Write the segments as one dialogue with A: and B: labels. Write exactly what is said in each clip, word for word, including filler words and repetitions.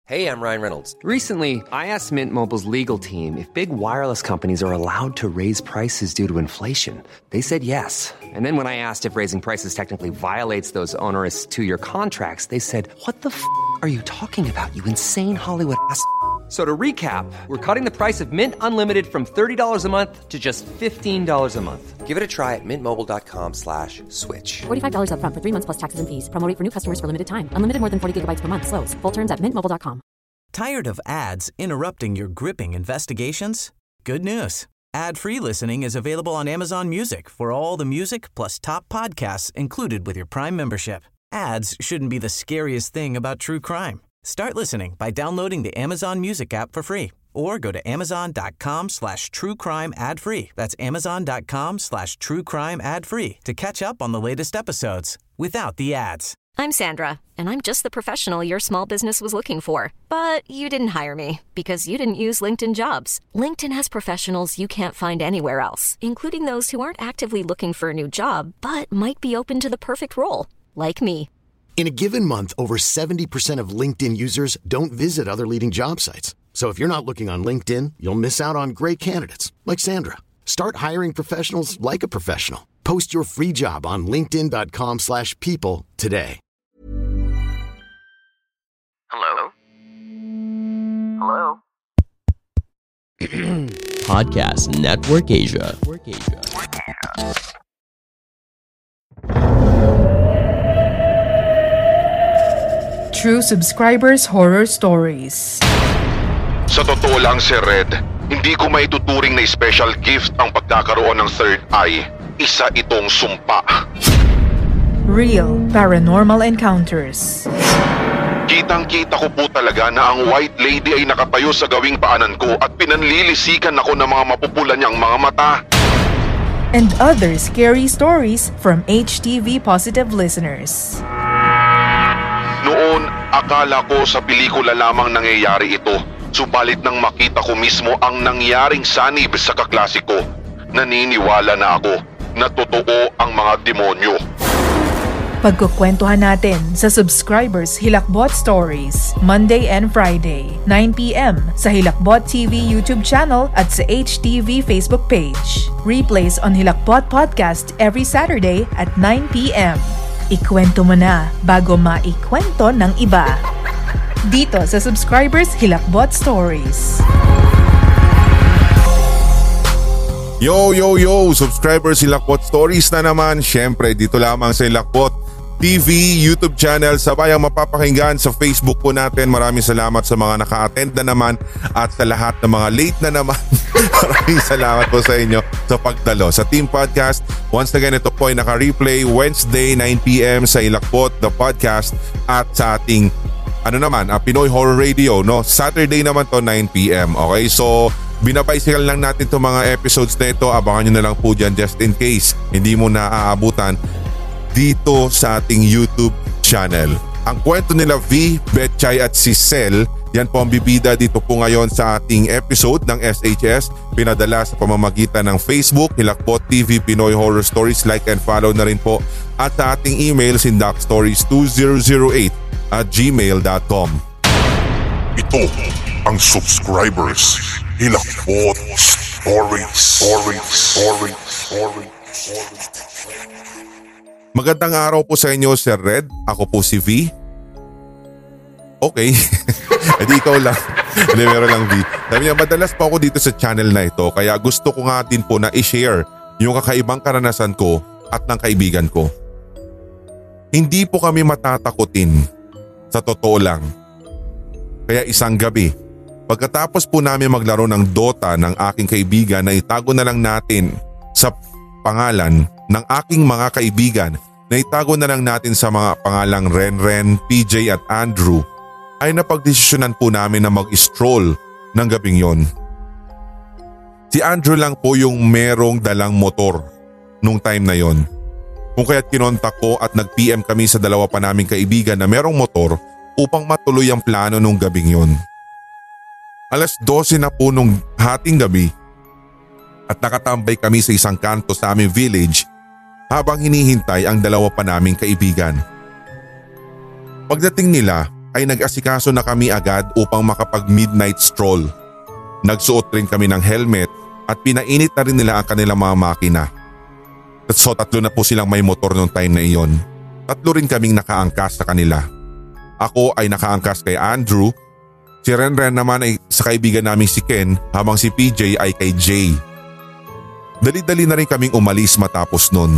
A: Hey, I'm Ryan Reynolds.
B: Recently, I asked Mint Mobile's legal team if big wireless companies are allowed to raise prices due to inflation. They said yes. And then when I asked if raising prices technically violates those onerous two-year contracts, they said, "What the f*** are you talking about, you insane Hollywood ass?" So to recap, we're cutting the price of Mint Unlimited from thirty dollars a month to just fifteen dollars a month.
A: Give it a try at mintmobile.com slash switch.
C: forty-five dollars up front for three months plus taxes and fees. Promo rate for new customers for limited time. Unlimited more than forty gigabytes per month. Slows full terms at mint mobile dot com.
D: Tired of ads interrupting your gripping investigations? Good news. Ad-free listening is available on Amazon Music for all the music plus top podcasts included with your Prime membership. Ads shouldn't be the scariest thing about true crime. Start listening by downloading the Amazon Music app for free or go to amazon.com slash true crime ad free. That's amazon.com slash true crime ad free to catch up on the latest episodes without the ads.
E: I'm Sandra, and I'm just the professional your small business was looking for. But you didn't hire me because you didn't use LinkedIn Jobs. LinkedIn has professionals you can't find anywhere else, including those who aren't actively looking for a new job, but might be open to the perfect role, like me.
F: In a given month, over seventy percent of LinkedIn users don't visit other leading job sites. So if you're not looking on LinkedIn, you'll miss out on great candidates like Sandra. Start hiring professionals like a professional. Post your free job on linkedin.com slash people today.
G: Hello? Hello?
H: Podcast Network Asia. Network Asia.
I: True Subscribers Horror Stories.
J: Sa totoo lang, Sir Red, hindi ko maituturing na special gift ang pagkakaroon ng third eye. Isa itong sumpa.
I: Real Paranormal Encounters.
J: Kitang-kita ko po talaga na ang White Lady ay nakatayo sa gawing paanan ko at pinanlilisikan ako ng mga mapupula niyang mga mata.
I: And other scary stories from H T V Positive listeners.
J: Noon, akala ko sa pelikula lamang nangyayari ito. Subalit nang makita ko mismo ang nangyaring sanib sa kaklase ko, naniniwala na ako na totoo ang mga demonyo.
I: Pagkukwentuhan natin sa Subscribers Hilakbot Stories, Monday and Friday, nine p.m. sa Hilakbot T V YouTube channel at sa H T V Facebook page. Replays on Hilakbot Podcast every Saturday at nine p.m. Ikwento mo na bago maikwento ng iba. Dito sa Subscribers Hilakbot Stories.
K: Yo, yo, yo! Subscribers Hilakbot Stories na naman. Siyempre, dito lamang sa Hilakbot T V YouTube channel. Sabay ang mapapakinggan sa Facebook po natin. Maraming salamat sa mga naka-attend na naman at sa lahat ng mga late na naman. Maraming salamat po sa inyo sa pagdalo sa Team Podcast. Once again, ito po ay naka-replay Wednesday nine p.m. sa Hilakbot The Podcast at sa ating ano naman, uh, Pinoy Horror Radio, no? Saturday naman to nine p.m. Okay, so binabicycle lang natin itong mga episodes na ito. Abangan nyo na lang po dyan just in case hindi mo na aabutan dito sa ating YouTube channel. Ang kwento nila V, Betchay at si Cel, yan po ang bibida dito po ngayon sa ating episode ng S H S. Pinadala sa pamamagitan ng Facebook, Hilakbot T V Pinoy Horror Stories. Like and follow na rin po. At sa ating email, sindakstories two thousand eight at gmail dot com.
J: Ito ang Subscribers Hilakbot Stories. Stories. Stories. Stories.
K: Magandang araw po sa inyo, Sir Red. Ako po si V. Okay. Hindi ikaw lang. Hindi, meron lang V. Sabi niya, madalas po ako dito sa channel na ito kaya gusto ko nga din po na i-share yung kakaibang karanasan ko at ng kaibigan ko. Hindi po kami matatakutin. Sa totoo lang. Kaya isang gabi, pagkatapos po namin maglaro ng Dota ng aking kaibigan na itago na lang natin sa pangalan ng aking mga kaibigan na itago na lang natin sa mga pangalang Renren, P J at Andrew, ay napagdesisyonan po namin na mag-stroll ng gabing yon. Si Andrew lang po yung merong dalang motor nung time na yon. Kung kaya't kinontak ko at nag-P M kami sa dalawa pa naming kaibigan na merong motor upang matuloy ang plano nung gabing yon. Alas dose na po nung hating gabi at nakatambay kami sa isang kanto sa aming village habang hinihintay ang dalawa pa naming kaibigan. Pagdating nila ay nag-asikaso na kami agad upang makapag-midnight stroll. Nagsuot rin kami ng helmet at pinainit na rin nila ang kanilang mga makina. So tatlo na po silang may motor noong time na iyon. Tatlo rin kaming nakaangkas sa kanila. Ako ay nakaangkas kay Andrew, si Renren naman ay sa kaibigan naming si Ken habang si P J ay kay Jay. Dali-dali na rin kaming umalis matapos nun.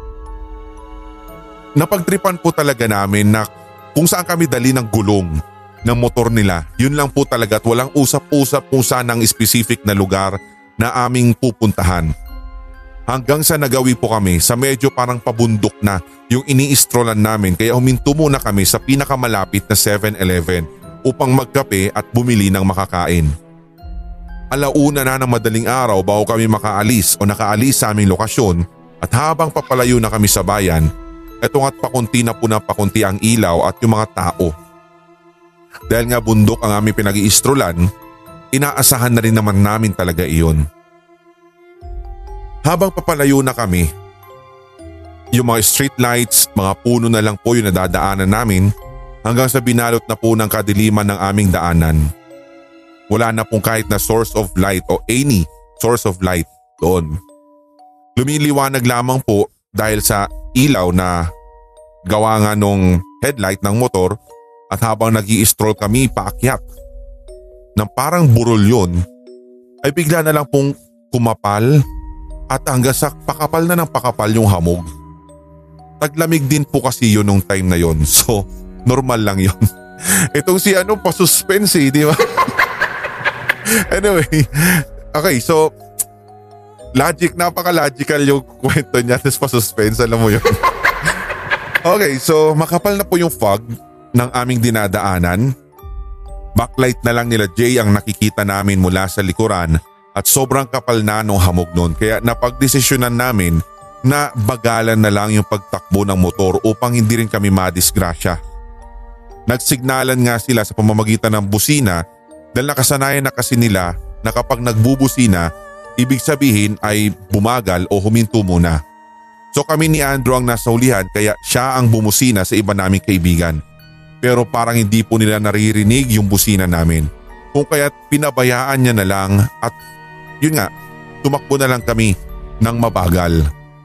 K: Napagtripan po talaga namin na kung saan kami dali ng gulong ng motor nila, yun lang po talaga at walang usap-usap kung saan ang specific na lugar na aming pupuntahan. Hanggang sa nagawi po kami sa medyo parang pabundok na yung ini-strolan namin kaya huminto muna kami sa pinakamalapit na seven eleven upang magkape at bumili ng makakain. Alauna na ng madaling araw bago kami makaalis o nakaalis sa aming lokasyon at habang papalayo na kami sa bayan, eto nga't pakunti na po na pakunti ang ilaw at yung mga tao. Dahil nga bundok ang aming pinag-iistrolan, inaasahan na rin naman namin talaga iyon. Habang papalayo na kami, yung mga street lights, mga puno na lang po yung nadadaanan namin hanggang sa binalot na po ng kadiliman ng aming daanan. Wala na pong kahit na source of light o any source of light doon. Lumiliwanag lamang po dahil sa ilaw na gawa nga nung headlight ng motor at habang nag-i-stroll kami paakyat nang parang burol yun ay bigla na lang pong kumapal at hanggang sa pakapal na ng pakapal yung hamog. Taglamig din po kasi yun nung time na yun, so normal lang yun. Itong si ano pa-suspense eh, di ba? Anyway, okay, so logic, napaka-logical yung kwento niya tapos pa-suspense, alam mo yun. Okay, so makapal na po yung fog ng aming dinadaanan. Backlight na lang nila Jay ang nakikita namin mula sa likuran at sobrang kapal na nung hamog nun kaya napagdesisyonan namin na bagalan na lang yung pagtakbo ng motor upang hindi rin kami madisgrasya. Nagsignalan nga sila sa pamamagitan ng busina dahil nakasanayan na kasi nila na kapag nagbubusina, ibig sabihin ay bumagal o huminto muna. So kami ni Andrew ang nasa hulihan kaya siya ang bumusina sa iba naming kaibigan. Pero parang hindi po nila naririnig yung busina namin. Kung kaya't pinabayaan niya na lang at yun nga, tumakbo na lang kami ng mabagal.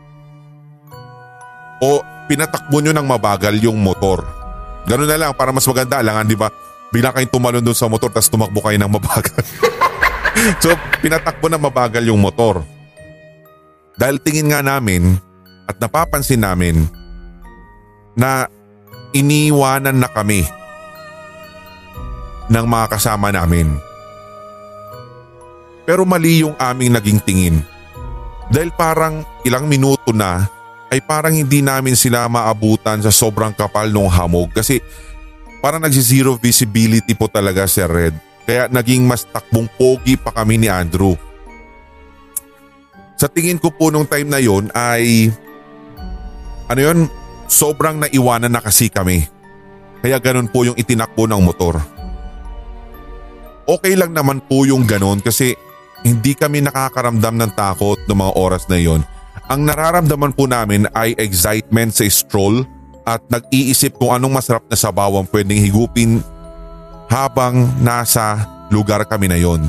K: O pinatakbo nyo ng mabagal yung motor. Ganun na lang para mas maganda. Alangan di ba, bigla kayong tumalon dun sa motor tapos tumakbo kayo ng mabagal. So pinatakbo ng mabagal yung motor. Dahil tingin nga namin at napapansin namin na iniwanan na kami ng mga kasama namin. Pero mali yung aming naging tingin. Dahil parang ilang minuto na ay parang hindi namin sila maabutan sa sobrang kapal ng hamog kasi parang nagsi-zero visibility po talaga si Red. Kaya naging mas takbong pogi pa kami ni Andrew. Sa tingin ko po nung time na yon ay ano yun, sobrang naiwanan na kasi kami. Kaya ganun po yung itinakbo ng motor. Okay lang naman po yung ganun kasi hindi kami nakakaramdam ng takot ng mga oras na yon. Ang nararamdaman po namin ay excitement sa stroll at nag-iisip kung anong masarap na sabaw ang pwedeng higupin habang nasa lugar kami na yon.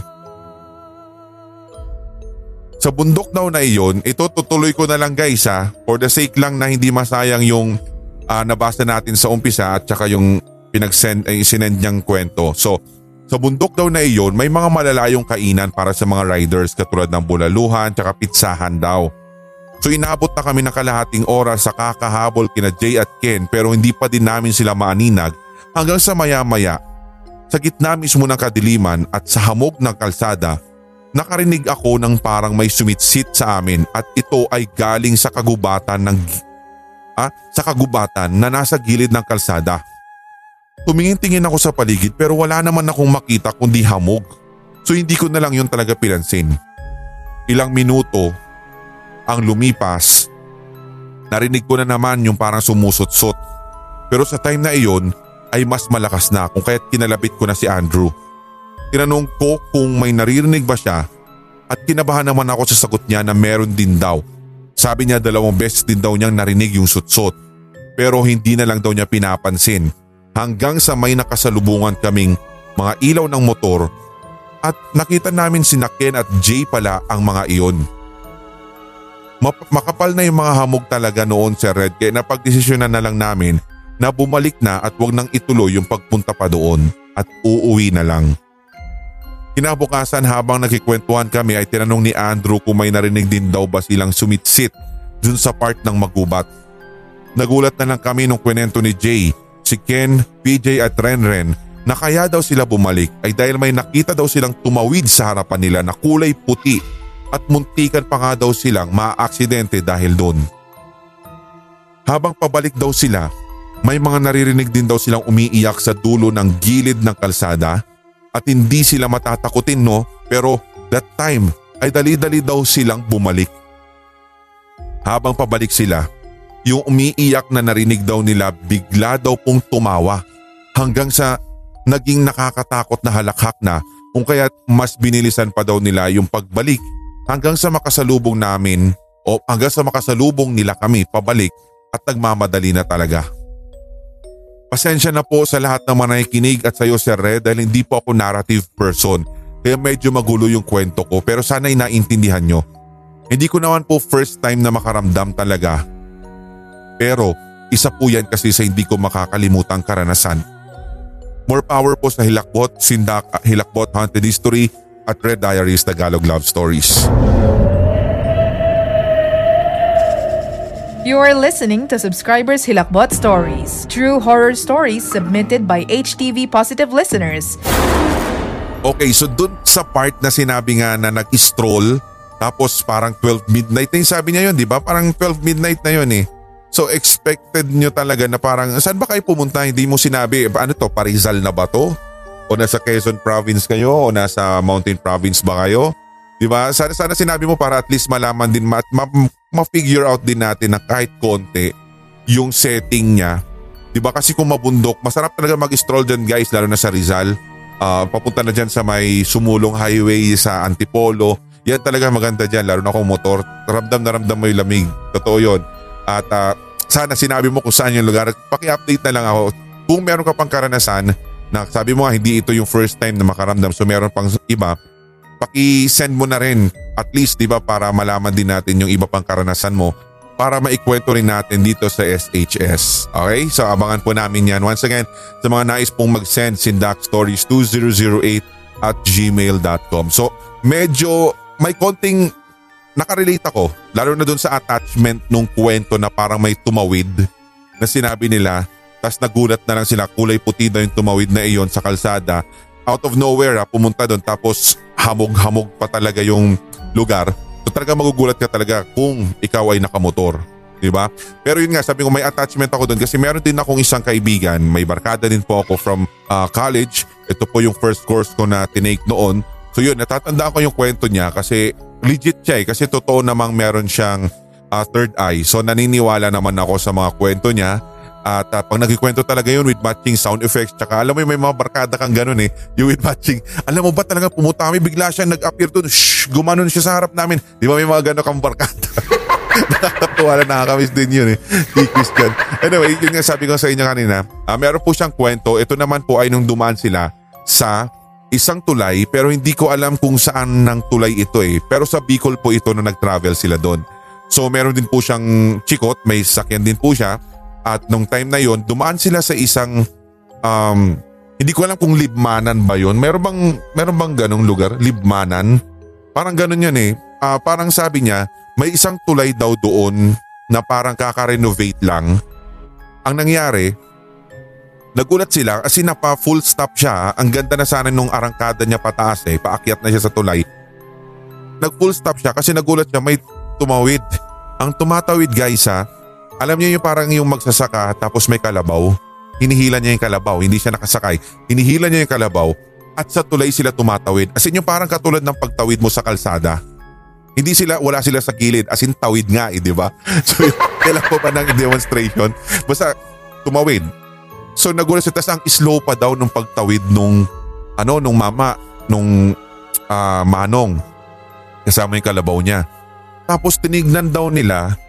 K: Sa bundok daw na iyon, ito tutuloy ko na lang guys ha, for the sake lang na hindi masayang yung uh, nabasa natin sa umpisa at saka yung pinag-send, eh, sinend niyang kwento. So sa bundok daw na iyon, may mga malalayong kainan para sa mga riders katulad ng bulaluhan at pitsahan daw. So inabot na kami ng kalahating oras sa kakahabol kina Jay at Ken pero hindi pa din namin sila maaninag hanggang sa maya-maya. Sa gitna mismo ng kadiliman at sa hamog ng kalsada, nakarinig ako ng parang may sumitsit sa amin at ito ay galing sa kagubatan ng ah, sa kagubatan na nasa gilid ng kalsada. Tumingin-tingin ako sa paligid pero wala naman akong makita kundi hamog. So hindi ko na lang yun talaga pinansin. Ilang minuto ang lumipas, narinig ko na naman yung parang sumusot-sot. Pero sa time na iyon ay mas malakas na kung kaya't kinalapit ko na si Andrew. Tinanong ko kung may naririnig ba siya at kinabahan naman ako sa sagot niya na meron din daw. Sabi niya dalawang beses din daw niyang narinig yung sutsot pero hindi na lang daw niya pinapansin hanggang sa may nakasalubungan kaming mga ilaw ng motor at nakita namin sina Ken at Jay pala ang mga iyon. Map- makapal na yung mga hamog talaga noon, Sir Red, kaya napagdesisyonan na lang namin na bumalik na at wag nang ituloy yung pagpunta pa doon at uuwi na lang. Kinabukasan habang nagkikwentuhan kami ay tinanong ni Andrew kung may narinig din daw ba silang sumitsit dun sa part ng magubat. Nagulat na lang kami nung kwento ni Jay, si Ken, P J at Renren na kaya daw sila bumalik ay dahil may nakita daw silang tumawid sa harapan nila na kulay puti at muntikan pa nga daw silang maaaksidente dahil doon. Habang pabalik daw sila, may mga naririnig din daw silang umiiyak sa dulo ng gilid ng kalsada at hindi sila matatakutin, no, pero that time ay dali-dali daw silang bumalik. Habang pabalik sila, yung umiiyak na narinig daw nila bigla daw pong tumawa hanggang sa naging nakakatakot na halakhak na kung kaya't mas binilisan pa daw nila yung pagbalik hanggang sa makasalubong namin o hanggang sa makasalubong nila kami pabalik at nagmamadali na talaga. Pasensya na po sa lahat ng mga nakikinig at sa iyo, Sir Red, dahil hindi po ako narrative person kaya medyo magulo yung kwento ko pero sana'y naintindihan nyo. Hindi ko naman po first time na makaramdam talaga. Pero isa po yan kasi sa hindi ko makakalimutang karanasan. More power po sa Hilakbot, Sindak, Hilakbot Haunted History at Red Diaries Tagalog Love Stories.
I: You are listening to Subscribers Hilakbot Stories, true horror stories submitted by H T V Positive listeners.
K: Okay, so dun sa part na sinabi nga na nag-stroll tapos parang twelve midnight na yung sabi niya yun, di ba? Parang twelve midnight na yun eh. So expected nyo talaga na parang saan ba kayo pumunta? Hindi mo sinabi, ano to, Parizal na ba to? O nasa Quezon Province kayo? O nasa Mountain Province ba kayo? Diba? Sana, sana sinabi mo para at least malaman din, ma- ma- ma-figure out din natin na kahit konti yung setting niya. Diba? Kasi kung mabundok, masarap talaga mag-stroll dyan guys, lalo na sa Rizal. Uh, papunta na dyan sa may Sumulong Highway sa Antipolo. Yan talaga maganda dyan, lalo na kung motor. Ramdam na ramdam mo yung lamig. Totoo yun. At uh, sana sinabi mo kung saan yung lugar. Paki-update na lang ako. Kung meron ka pang karanasan, na sabi mo nga hindi ito yung first time na makaramdam, so meron pang iba, paki-send mo na rin at least, di ba, para malaman din natin yung iba pang karanasan mo para maikwento rin natin dito sa S H S. Okay? So abangan po namin yan. Once again, sa mga nais pong mag-send, Sindak Stories two thousand eight at gmail dot com. So medyo may konting nakarelate ako, lalo na dun sa attachment nung kwento na parang may tumawid na sinabi nila, tas nagulat na lang sila, kulay puti daw yung tumawid na iyon sa kalsada. Out of nowhere ha, pumunta doon tapos hamog-hamog pa talaga yung lugar. So talaga magugulat ka talaga kung ikaw ay nakamotor. Diba? Pero yun nga, sabi ko may attachment ako doon kasi meron din akong isang kaibigan, may barkada din po ako from uh, college. Ito po yung first course ko na tinake noon. So yun, natatandaan ko yung kwento niya kasi legit siya eh, kasi totoo namang meron siyang uh, third eye. So naniniwala naman ako sa mga kwento niya. At uh, pag nagkikwento talaga yun with matching sound effects, tsaka alam mo yung may mga barkada kang ganun eh, yung with matching, alam mo ba talaga pumunta kami, bigla siya nag-appear doon, shhh, gumanon siya sa harap namin. Di ba may mga ganun kang barkada? Nakakatuwa na, nakakamiss din yun eh, si Christian. Anyway, yun nga sabi ko sa inyo kanina, uh, meron po siyang kwento. Ito naman po ay nung dumaan sila sa isang tulay, pero hindi ko alam kung saan ng tulay ito eh, pero sa Bicol po ito na nag-travel sila doon. So meron din po siyang chikot, may sakyan din po siya. At nung time na yon, dumaan sila sa isang, um, hindi ko alam kung Libmanan ba yun. Meron bang, meron bang ganong lugar? Libmanan? Parang ganon yun eh. Uh, parang sabi niya, may isang tulay daw doon na parang kaka-renovate lang. Ang nangyari, nagulat sila kasi napa full stop siya. Ang ganda na sana nung arangkada niya pataas eh. Paakyat na siya sa tulay. Nag full stop siya kasi nagulat siya may tumawid. Ang tumatawid guys ha, alam niyo yung parang yung magsasaka tapos may kalabaw. Hinihila niya yung kalabaw, hindi siya nakasakay. Hinihila niya yung kalabaw at sa tulay sila tumatawid. As in yung parang katulad ng pagtawid mo sa kalsada. Hindi sila, wala sila sa gilid, as in tawid nga eh, di ba? So kailan po pa ng demonstration. Basta tumawid. So nagulat siya, tas ang slow pa daw nung pagtawid nung, ano, nung mama, nung uh, manong. Kasama yung kalabaw niya. Tapos tinignan daw nila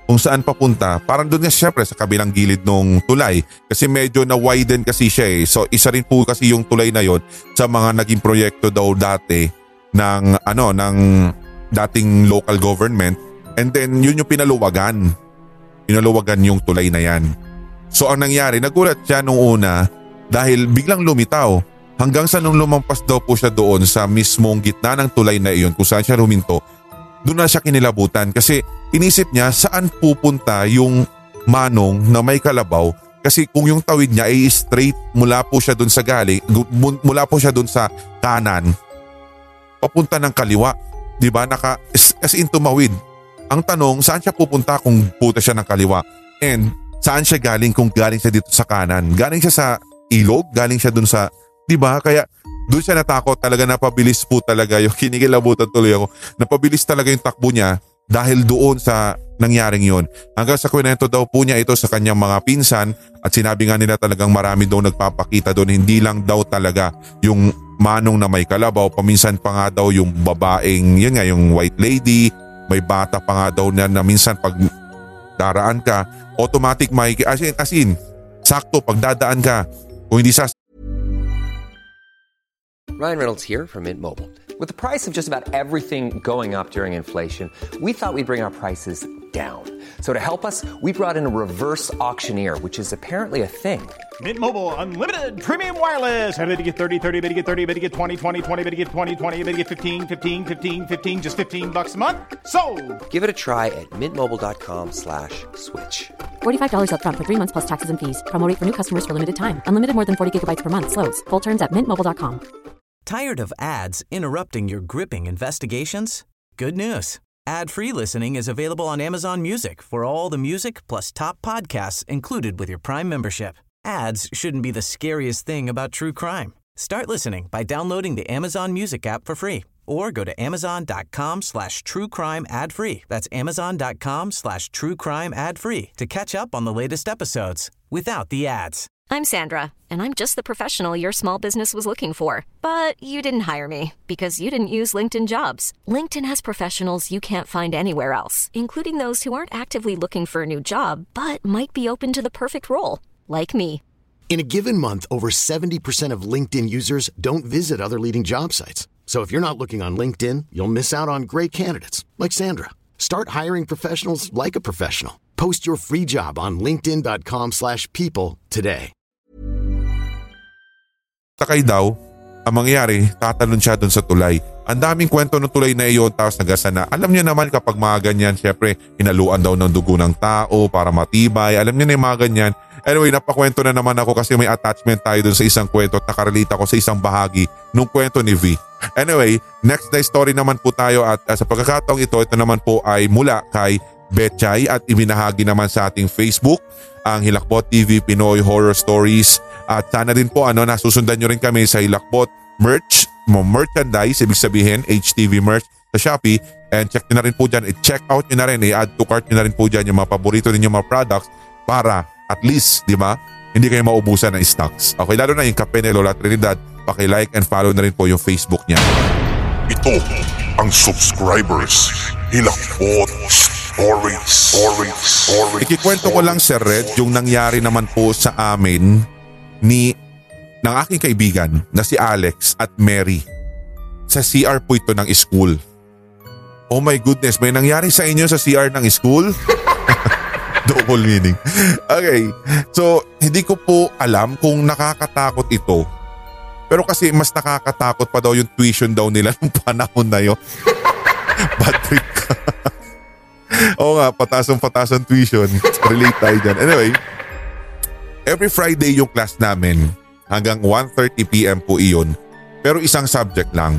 K: kung saan papunta. Parang doon nga syempre sa kabilang gilid ng tulay kasi medyo na-widen kasi siya eh. So isa rin po kasi yung tulay na yon sa mga naging proyekto daw dati ng ano ng dating local government, and then yun yung pinaluwagan. Pinaluwagan yung tulay na yan. So ang nangyari, nagulat siya nung una dahil biglang lumitaw hanggang sa nung lumampas daw po siya doon sa mismong gitna ng tulay na iyon kung saan siya huminto. Doon na siya kinilabutan kasi inisip niya saan pupunta yung manong na may kalabaw, kasi kung yung tawid niya ay straight mula po siya doon sa galing, mula po siya doon sa kanan papunta ng kaliwa, di ba? Naka as in tumawid. Ang tanong, saan siya pupunta kung pupunta siya ng kaliwa? And saan siya galing kung galing siya dito sa kanan? Galing siya sa ilog, galing siya doon sa, di ba? Kaya doon siya natakot talaga, napabilis po talaga yung kinikilabutan tuloy ako. Napabilis talaga yung takbo niya dahil doon sa nangyaring yon. Hanggang sa kwento daw po niya ito sa kanyang mga pinsan at sinabi nga nila talagang marami daw nagpapakita doon. Hindi lang daw talaga yung manong na may kalabaw, paminsan pa nga daw yung babaeng, yun nga yung white lady, may bata pa nga daw na, na minsan pag daraan ka, automatic may, as in, as in sakto pag dadaan ka, kung hindi sa
A: Ryan Reynolds here from Mint Mobile. With the price of just about everything going up during inflation, we thought we'd bring our prices down. So to help us, we brought in a reverse auctioneer, which is apparently a thing.
L: Mint Mobile Unlimited Premium Wireless. How to get thirty, thirty, how to get thirty, how to get twenty, twenty, twenty, how to get twenty, twenty, how to get fifteen, fifteen, fifteen, fifteen, just fifteen bucks a month? Sold!
A: Give it a try at mintmobile.com slash switch.
C: forty-five dollars up front for three months plus taxes and fees. Promo rate for new customers for limited time. Unlimited more than forty gigabytes per month. Slows full terms at mint mobile dot com.
D: Tired of ads interrupting your gripping investigations? Good news. Ad-free listening is available on Amazon Music for all the music plus top podcasts included with your Prime membership. Ads shouldn't be the scariest thing about true crime. Start listening by downloading the Amazon Music app for free or go to amazon.com slash true crime ad free. That's amazon.com slash true crime ad free to catch up on the latest episodes without the ads.
E: I'm Sandra, and I'm just the professional your small business was looking for. But you didn't hire me because you didn't use LinkedIn Jobs. LinkedIn has professionals you can't find anywhere else, including those who aren't actively looking for a new job, but might be open to the perfect role, like me.
F: In a given month, over seventy percent of LinkedIn users don't visit other leading job sites. So if you're not looking on LinkedIn, you'll miss out on great candidates like Sandra. Start hiring professionals like a professional. Post your free job on linkedin.com slash people today.
K: Takay daw, ang mangyayari, tatalon siya doon sa tulay. Ang daming kwento ng tulay na iyon, tapos nagasa na. Alam niyo naman kapag mga ganyan, syempre, hinaluan daw ng dugo ng tao para matibay. Alam niyo na yung mga ganyan. Anyway, napakwento na naman ako kasi may attachment tayo doon sa isang kwento at nakarelate ako sa isang bahagi ng kwento ni V. Anyway, next na story naman po tayo at uh, sa pagkakataong ito, ito naman po ay mula kay Betchay at ibinahagi naman sa ating Facebook, ang Hilakbot T V Pinoy Horror Stories. At sana din po ano, nasusundan nyo rin kami sa Hilakbot merch, mo merchandise, ibig sabihin H T V merch sa Shopee. And check nyo na rin po dyan, i-check out nyo na rin, i-add to cart nyo na rin po dyan yung mga paborito ninyo mga products para at least, di ba, hindi kayo maubusan ng stocks. Okay, lalo na yung Kape ni Lola Trinidad, paki-like and follow na rin po yung Facebook niya.
J: Ito ang subscribers Hilakbot Stories. Stories. Stories.
K: Ikikwento ko lang, Sir Red, yung nangyari naman po sa amin ni ng aking kaibigan na si Alex at Mary. Sa C R po ito ng school. Oh my goodness, may nangyari sa inyo sa C R ng school? Double meaning. Okay, so hindi ko po alam kung nakakatakot ito. Pero kasi mas nakakatakot pa daw yung tuition daw nila nung panahon na yun. Bad trip ka. Oo nga, patasong-patasong tuition. Relate tayo dyan. Anyway, every Friday yung class namin. Hanggang one thirty p.m. po iyon. Pero isang subject lang.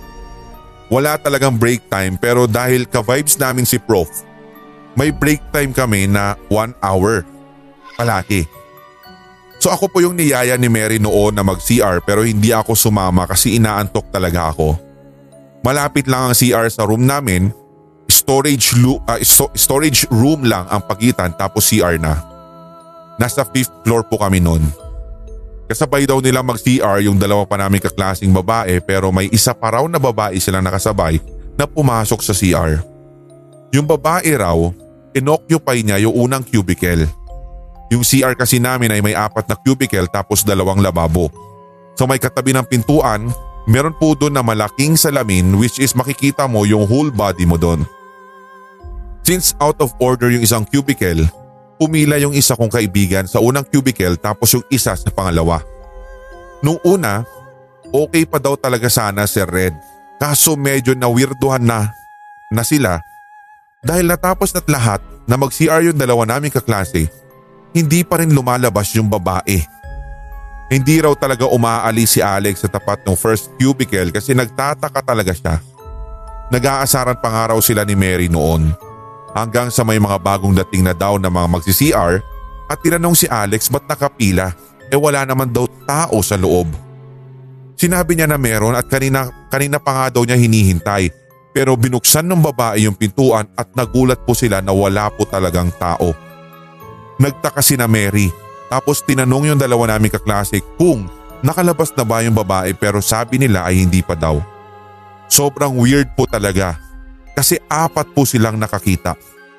K: Wala talagang break time pero dahil ka-vibes namin si Prof, may break time kami na one hour. Palagi. So ako po yung niyaya ni Mary noon na mag-C R pero hindi ako sumama kasi inaantok talaga ako. Malapit lang ang C R sa room namin. Storage, lo- uh, sto- storage room lang ang pagitan tapos C R na. Nasa fifth floor po kami noon. Kasabay daw nila mag-C R yung dalawa pa namin kaklaseng babae pero may isa pa raw na babae silang nakasabay na pumasok sa C R. Yung babae raw, inoccupy niya yung unang cubicle. Yung C R kasi namin ay may apat na cubicle tapos dalawang lababo. So may katabi ng pintuan, meron po doon na malaking salamin which is makikita mo yung whole body mo doon. Since out of order yung isang cubicle, pumila yung isa kong kaibigan sa unang cubicle tapos yung isa sa pangalawa. Nung una, okay pa daw talaga sana si Red. Kaso medyo na-weirduhan na na sila dahil natapos na't lahat na mag-C R yung dalawa naming kaklase, hindi pa rin lumalabas yung babae. Hindi raw talaga umaalis si Alex sa tapat ng first cubicle kasi nagtataka talaga siya. Nag-aasaran pa nga raw sila ni Mary noon. Hanggang sa may mga bagong dating na daw na mga magsi-C R at tinanong si Alex ba't nakapila eh wala naman daw tao sa loob. Sinabi niya na meron at kanina, kanina pa nga daw niya hinihintay pero binuksan ng babae yung pintuan at nagulat po sila na wala po talagang tao. Nagtaka si na Mary tapos tinanong yung dalawa naming kaklase kung nakalabas na ba yung babae pero sabi nila ay hindi pa daw. Sobrang weird po talaga. Kasi apat po silang nakakita.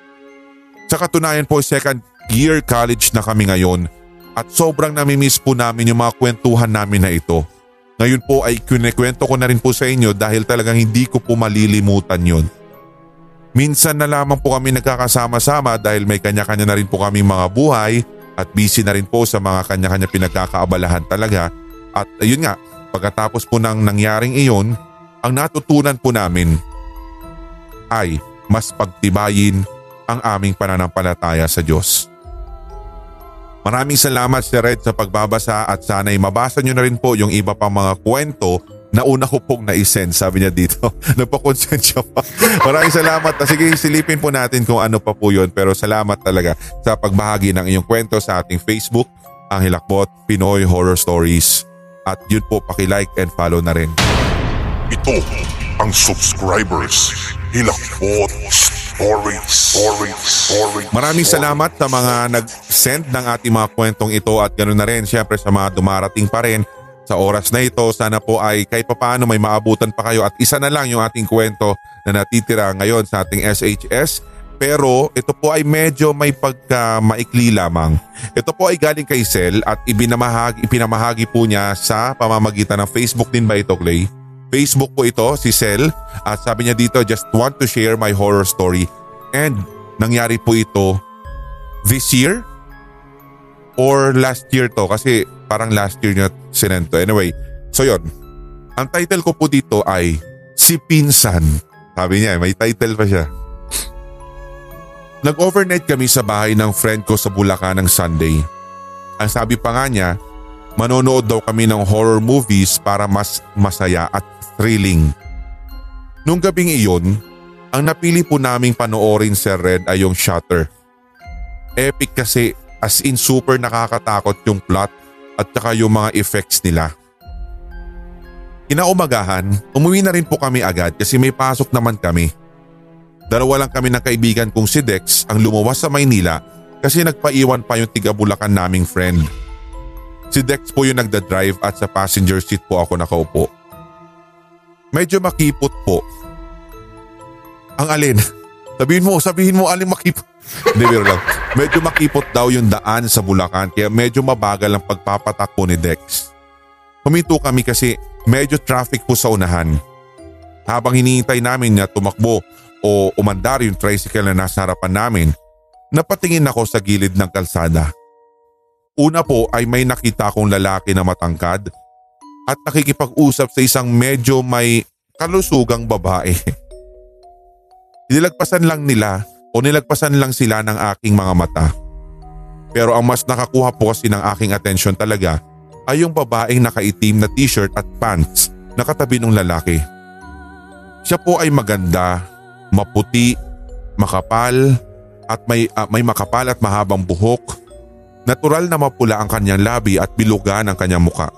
K: Sa katunayan po second year college na kami ngayon at sobrang namimiss po namin yung mga kwentuhan namin na ito. Ngayon po ay kinikwento ko na rin po sa inyo dahil talagang hindi ko po malilimutan yun. Minsan na lamang po kami nagkakasama-sama dahil may kanya-kanya na rin po kaming mga buhay at busy na rin po sa mga kanya-kanya pinagkakaabalahan talaga. At ayun nga, pagkatapos po ng nangyaring iyon, ang natutunan po namin ay mas pagtibayin ang aming pananampalataya sa Diyos. Maraming salamat si Red sa pagbabasa at sana'y mabasa nyo na rin po yung iba pang mga kwento na una ko pong na-send. Sabi niya dito, nagpa-consent siya pa. Maraming salamat. Sige, silipin po natin kung ano pa po yun pero salamat talaga sa pagbahagi ng iyong kwento sa ating Facebook, ang Hilakbot Pinoy Horror Stories. At yun po, paki-like and follow na rin.
J: Ito ang subscribers Hilakbot Stories. Stories. Stories.
K: Maraming salamat sa mga nag-send ng ating mga kwentong ito at ganoon na rin syempre sa mga dumarating pa rin sa oras na ito. Sana po ay kahit papaano may maabutan pa kayo at isa na lang yung ating kwento na natitira ngayon sa ating S H S. Pero ito po ay medyo may pagka-maikli lamang. Ito po ay galing kay Sel at ibinamahagi, ipinamahagi po niya sa pamamagitan ng Facebook din ba ito, Clay? Facebook po ito, si Sel, at sabi niya dito, just want to share my horror story. And nangyari po ito this year or last year to kasi parang last year niya sinento. Anyway, so yun. Ang title ko po dito ay Si Pinsan. Sabi niya, may title pa siya. Nag-overnight kami sa bahay ng friend ko sa Bulacan ng Sunday. Ang sabi pa nga niya, manonood daw kami ng horror movies para mas masaya at thrilling. Nung gabing iyon, ang napili po naming panoorin sa Red ay yung Shutter. Epic kasi as in super nakakatakot yung plot at saka yung mga effects nila. Kinaumagahan, umuwi na rin po kami agad kasi may pasok naman kami. Dalawa lang kami ng kaibigan kong si Dex ang lumuwas sa Maynila kasi nagpaiwan pa yung tiga Bulacan naming friend. Si Dex po yung nagda-drive at sa passenger seat po ako nakaupo. Medyo makipot po. Ang alin? Sabihin mo, sabihin mo alin makipot. Hindi, biro lang. Medyo makipot daw yung daan sa Bulacan kaya medyo mabagal ang pagpapatakbo ni Dex. Huminto kami kasi medyo traffic po sa unahan. Habang hinihintay namin na tumakbo o umandar yung tricycle na nasa harapan namin, napatingin ako sa gilid ng kalsada. Una po ay may nakita akong lalaki na matangkad at nakikipag-usap sa isang medyo may kalusugang babae. Nilagpasan lang nila o nilagpasan lang sila ng aking mga mata. Pero ang mas nakakuha po kasi ng aking atensyon talaga ay yung babaeng nakaitim na t-shirt at pants na katabi ng lalaki. Siya po ay maganda, maputi, makapal at may, uh, may makapal at mahabang buhok. Natural na mapula ang kanyang labi at bilugan ang kanyang muka.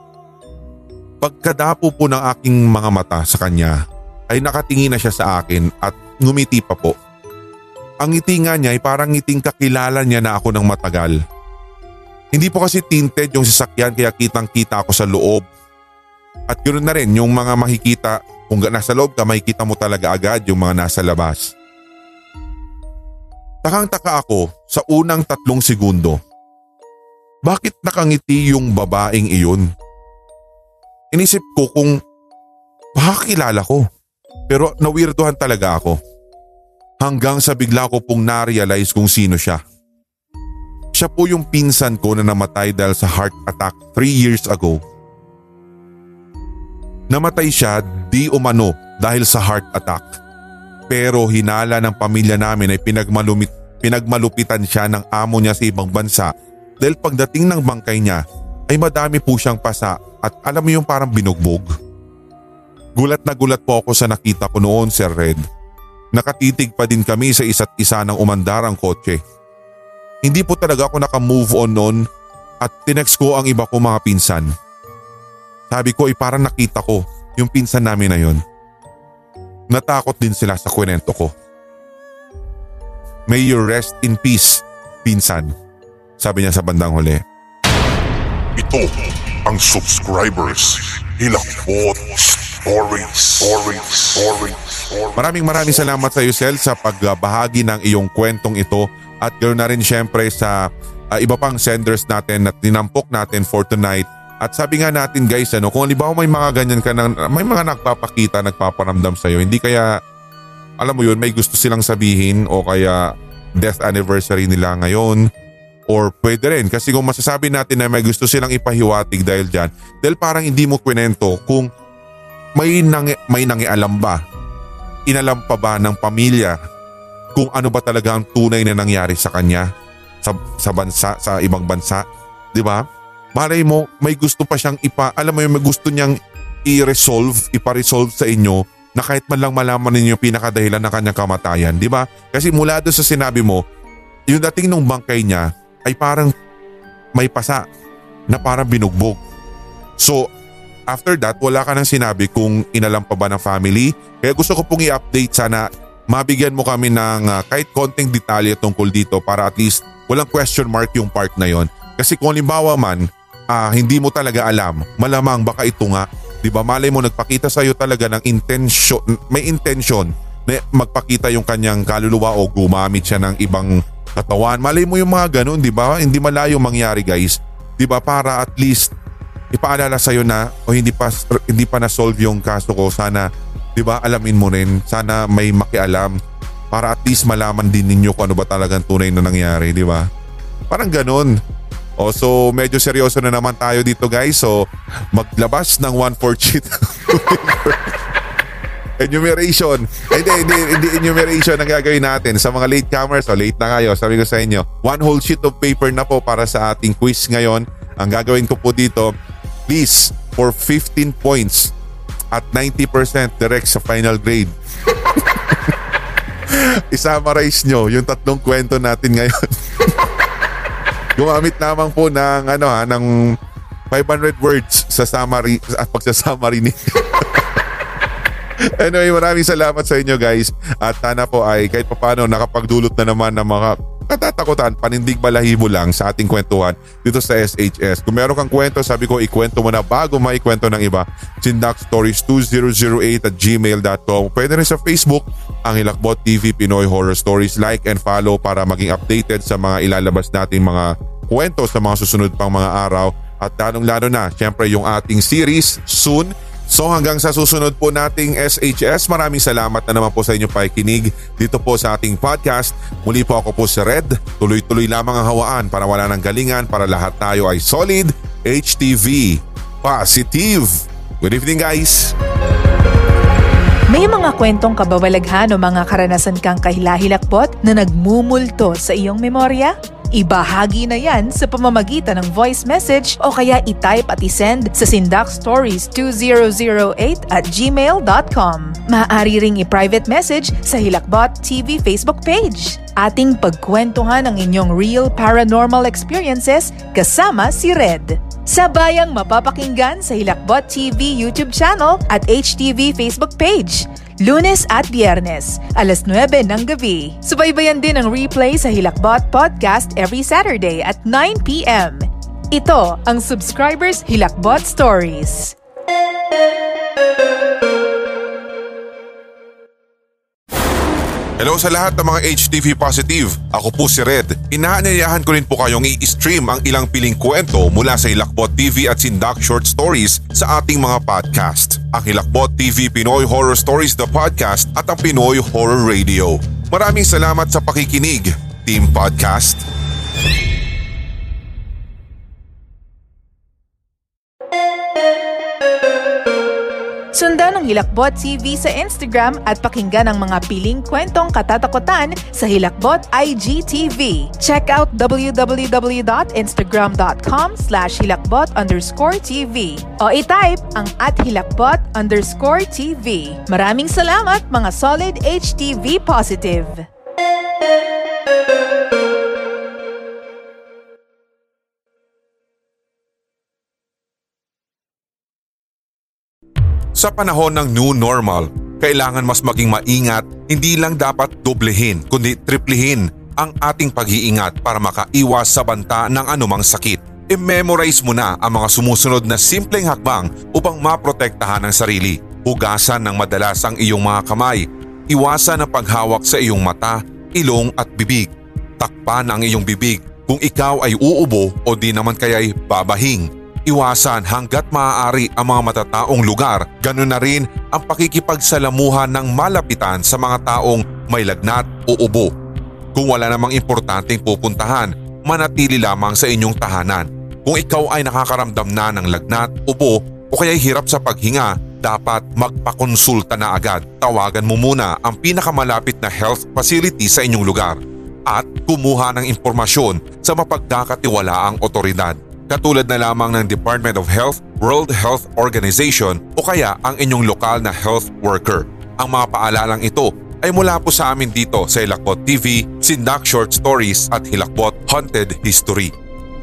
K: Pagkadapo po ng aking mga mata sa kanya ay nakatingin na siya sa akin at ngumiti pa po. Ang ngiti nga niya ay parang ngiting kakilala niya na ako ng matagal. Hindi po kasi tinted yung sasakyan kaya kitang kita ako sa loob. At ganoon na rin yung mga makikita, kung nasa loob ka makikita mo talaga agad yung mga nasa labas. Takang-taka ako sa unang tatlong segundo. Bakit nakangiti yung babaeng iyon? Inisip ko kung baka kilala ko. Pero nawirduhan talaga ako. Hanggang sa bigla ko pong na-realize kung sino siya. Siya po yung pinsan ko na namatay dahil sa heart attack three years ago. Namatay siya di umano dahil sa heart attack. Pero hinala ng pamilya namin ay pinagmalumit, pinagmalupitan siya ng amo niya sa ibang bansa dahil pagdating ng bangkay niya ay madami po siyang pasa at alam mo yung parang binugbog. Gulat na gulat po ako sa nakita ko noon, Sir Red. Nakatitig pa din kami sa isa't isa ng umandar ang kotse. Hindi po talaga ako naka-move on noon at tinext ko ang iba ko mga pinsan. Sabi ko ay parang nakita ko yung pinsan namin na yun. Natakot din sila sa kwento ko. May you rest in peace, pinsan, sabi niya sa bandang huli.
J: Ito ang subscribers Hilakbot Stories. Stories. Stories.
K: Maraming maraming salamat sa iyo, Sel, sa pagbahagi ng iyong kwentong ito at ganoon na rin syempre sa uh, iba pang senders natin at dinampok natin for tonight. At sabi nga natin guys, ano, kung halimbawa may mga ganyan ka na, may mga nagpapakita, nagpaparamdam sa iyo, hindi kaya, alam mo yun, may gusto silang sabihin o kaya death anniversary nila ngayon. Or pwede rin kasi kung masasabi natin na may gusto silang ipahiwatig dahil dyan, dahil parang hindi mo kwento kung may, nangi, may nangialam ba, inalam pa ba ng pamilya kung ano ba talaga ang tunay na nangyari sa kanya sa, sa bansa, sa ibang bansa, di ba? Malay mo, may gusto pa siyang ipa, alam mo yung may gusto niyang i-resolve, ipa-resolve sa inyo na kahit man lang malaman ninyo yung pinakadahilan ng kanyang kamatayan, di ba? Kasi mula doon sa sinabi mo, yung dating nung bangkay niya ay parang may pasa na parang binugbog. So, after that, wala ka nang sinabi kung inalam pa ba ng family. Kaya gusto ko pong i-update sana, mabigyan mo kami ng uh, kahit konting detalye tungkol dito para at least walang question mark yung part na yon. Kasi kung halimbawa man, uh, hindi mo talaga alam, malamang baka ito nga, di ba malay mo nagpakita sa iyo talaga ng intention, may intention na magpakita yung kanyang kaluluwa o gumamit siya ng ibang katawan. Malay mo yung mga ganun, di ba? Hindi malayo mangyari guys. Di ba para at least ipaalala sa iyo na o hindi pa hindi pa na-solve yung kaso ko. Sana, di ba, alamin mo rin. Sana may makialam para at least malaman din ninyo kung ano ba talagang tunay na nangyari, di ba? Parang ganun. O so medyo seryoso na naman tayo dito guys. So maglabas ng one-fourth sheet enumeration. Hindi, hindi, hindi enumeration ang gagawin natin. Sa mga latecomers, o late na kayo, sabi ko sa inyo, one whole sheet of paper na po para sa ating quiz ngayon. Ang gagawin ko po dito, please, for fifteen points at ninety percent direct sa final grade. I-summarize nyo yung tatlong kwento natin ngayon. Gumamit lamang po ng ano ha, ng five hundred words sa summary at pagsa-summary ninyo. Anyway, maraming salamat sa inyo guys. At sana po ay kahit papaano nakapagdulot na naman ng mga katatakutan, panindig balahibo lang sa ating kwentuhan dito sa S H S. Kung meron kang kwento, sabi ko ikwento mo na bago maikwento ng iba. Sindak Stories two thousand eight at gmail dot com. Pwede rin sa Facebook, ang Hilakbot T V Pinoy Horror Stories. Like and follow para maging updated sa mga ilalabas nating mga kwento sa mga susunod pang mga araw. At lalong-lalo na, syempre yung ating series soon. So hanggang sa susunod po nating S H S, maraming salamat na naman po sa inyong pakikinig dito po sa ating podcast. Muli po ako po si Red. Tuloy-tuloy lamang ang hawaan para wala ng galingan, para lahat tayo ay solid. H T V Positive. Good evening guys.
I: May mga kwentong kababalaghan o mga karanasan kang kahilahilakbot na nagmumulto sa iyong memorya? Ibahagi na yan sa pamamagitan ng voice message o kaya i-type at i-send sa sindak stories two thousand eight at gmail dot com. Maaari ring i-private message sa Hilakbot T V Facebook page. Ating pagkwentuhan ang inyong real paranormal experiences kasama si Red. Sabayang mapapakinggan sa Hilakbot T V YouTube channel at H T V Facebook page. Lunes at Biyernes, alas nuwebe ng gabi. Subaybayan din ang replay sa Hilakbot Podcast every Saturday at nine p.m. Ito ang Subscribers Hilakbot Stories.
K: Hello sa lahat ng mga H T V positive. Ako po si Red. Inaanyayahan ko rin po kayong i-stream ang ilang piling kwento mula sa Hilakbot T V at Sindak Short Stories sa ating mga podcast. Ang Hilakbot T V Pinoy Horror Stories the Podcast at ang Pinoy Horror Radio. Maraming salamat sa pakikinig, Team Podcast.
I: Sundan ang Hilakbot T V sa Instagram at pakinggan ang mga piling kwentong katatakutan sa Hilakbot I G T V. Check out www.instagram.com slash hilakbot underscore TV o i-type ang at hilakbot underscore TV. Maraming salamat mga solid H T V positive!
K: Sa panahon ng new normal, kailangan mas maging maingat, hindi lang dapat doblehin kundi triplihin ang ating pag-iingat para makaiwas sa banta ng anumang sakit. I-memorize mo na ang mga sumusunod na simpleng hakbang upang maprotektahan ang sarili. Hugasan ng madalas ang iyong mga kamay. Iwasan ang paghawak sa iyong mata, ilong at bibig. Takpan ang iyong bibig kung ikaw ay uubo o di naman kaya'y babahing. Iwasan hanggat maaari ang mga matataong lugar, ganoon na rin ang pakikipagsalamuhan ng malapitan sa mga taong may lagnat o ubo. Kung wala namang importanteng pupuntahan, manatili lamang sa inyong tahanan. Kung ikaw ay nakakaramdam na ng lagnat, ubo o kaya'y hirap sa paghinga, dapat magpakonsulta na agad. Tawagan mo muna ang pinakamalapit na health facility sa inyong lugar at kumuha ng impormasyon sa mapagkakatiwalaang otoridad. Katulad na lamang ng Department of Health, World Health Organization o kaya ang inyong lokal na health worker. Ang mga paalalang ito ay mula po sa amin dito sa Hilakbot T V, Sindak Short Stories at Hilakbot Haunted History.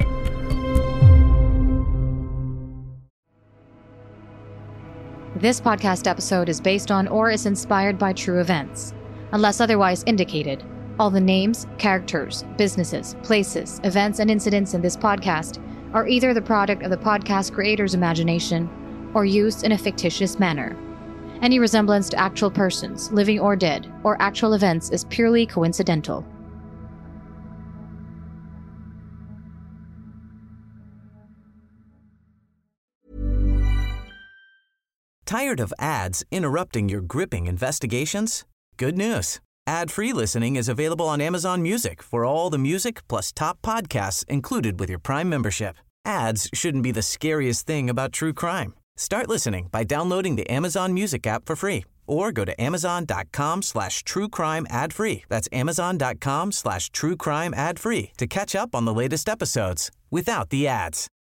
M: This podcast episode is based on or is inspired by true events. Unless otherwise indicated, all the names, characters, businesses, places, events, and incidents in this podcast are either the product of the podcast creator's imagination or used in a fictitious manner. Any resemblance to actual persons, living or dead, or actual events is purely coincidental.
D: Tired of ads interrupting your gripping investigations? Good news. Ad-free listening is available on Amazon Music for all the music plus top podcasts included with your Prime membership. Ads shouldn't be the scariest thing about true crime. Start listening by downloading the Amazon Music app for free or go to amazon.com slash true crime ad free. That's amazon.com slash true crime ad free to catch up on the latest episodes without the ads.